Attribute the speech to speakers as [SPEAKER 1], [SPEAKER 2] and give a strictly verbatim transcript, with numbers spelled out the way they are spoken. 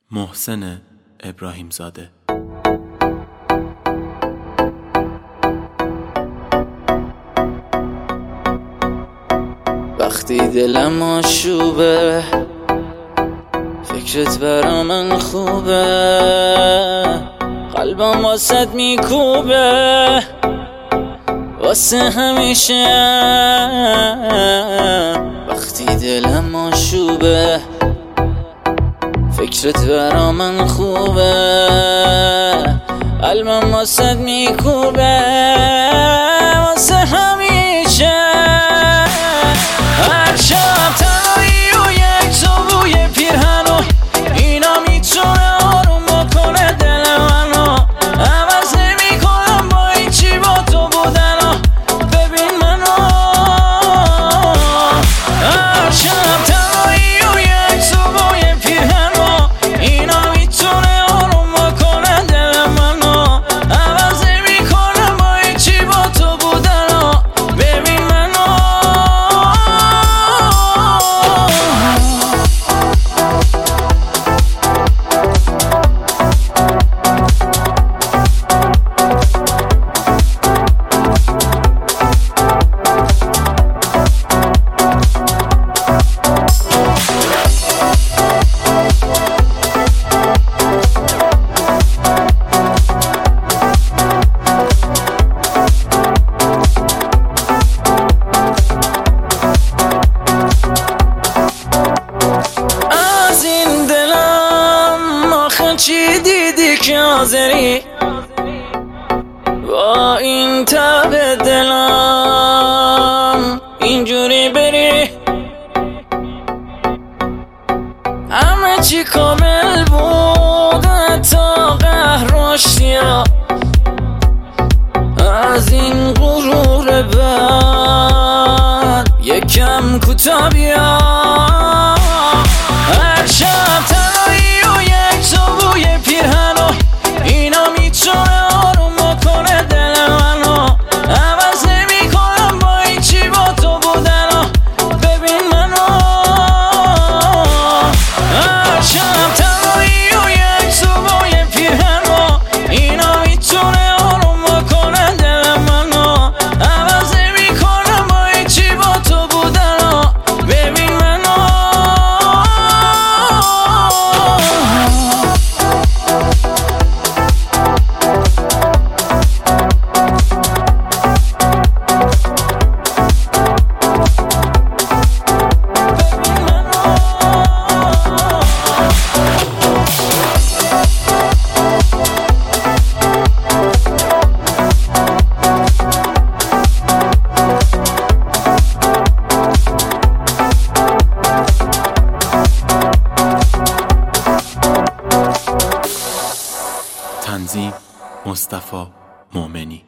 [SPEAKER 1] محسن ابراهیم زاده.
[SPEAKER 2] وقتی دلم آشوبه فکرت برا من خوبه، قلبم واسد میکوبه واسه همیشه. وقتی دلم آشوبه فکرت برا من خوبه، قلبم واسد میکوبه واسه همیشه. هر شب تنهایی و یک تو بوی پیرهنو، اینا میتونه آروم بکنه دل منو. عوض نمیکنم با هیچی با تو بودنو، ببین منو. هر شب تنهایی و یک تو بوی پیرهنو، اینا میتونه آروم بکنه دل منو. عوض نمیکنم با هیچی با تو بودنو، ببین منو. چی دیدی که حاضری با این تب دلم اینجوری بری؟ همه چی کامل بود تا قهر و اشتیا، از این غرور بد یکم کوتاه بیا. هر شب تنهایی و یک تو بوی پیرهنو، اینا میتونه آروم بکنه دل منو. عوض نمیکنم با هیچی با تو بودنو، ببین منو. هر شب تنهایی و یک تو بوی پیرهنو، اینا میتونه آروم بکنه دل منو. عوض نمیکنم با هیچی با تو بودنو، ببین منو.
[SPEAKER 1] تنظیم مصطفی مومنی.